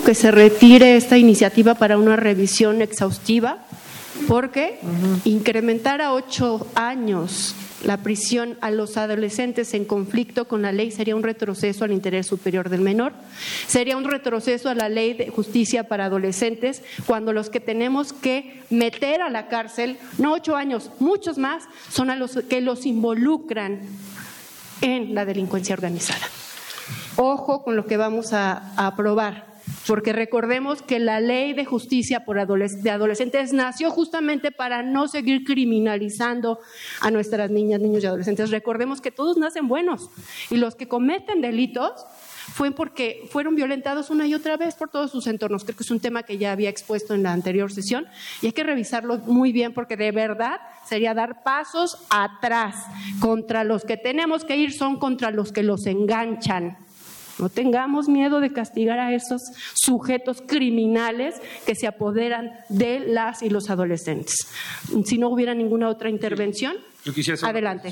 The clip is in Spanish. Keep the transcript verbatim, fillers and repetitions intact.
que se retire esta iniciativa para una revisión exhaustiva, porque uh-huh. incrementar a ocho años la prisión a los adolescentes en conflicto con la ley sería un retroceso al interés superior del menor, sería un retroceso a la ley de justicia para adolescentes, cuando los que tenemos que meter a la cárcel, no ocho años, muchos más, son a los que los involucran en la delincuencia organizada. Ojo con lo que vamos a, a aprobar, porque recordemos que la ley de justicia por adoles- de adolescentes nació justamente para no seguir criminalizando a nuestras niñas, niños y adolescentes. Recordemos que todos nacen buenos y los que cometen delitos fue porque fueron violentados una y otra vez por todos sus entornos. Creo que es un tema que ya había expuesto en la anterior sesión y hay que revisarlo muy bien, porque de verdad sería dar pasos atrás. Contra los que tenemos que ir son contra los que los enganchan. No tengamos miedo de castigar a esos sujetos criminales que se apoderan de las y los adolescentes. Si no hubiera ninguna otra intervención, Yo quisiera hacer... adelante.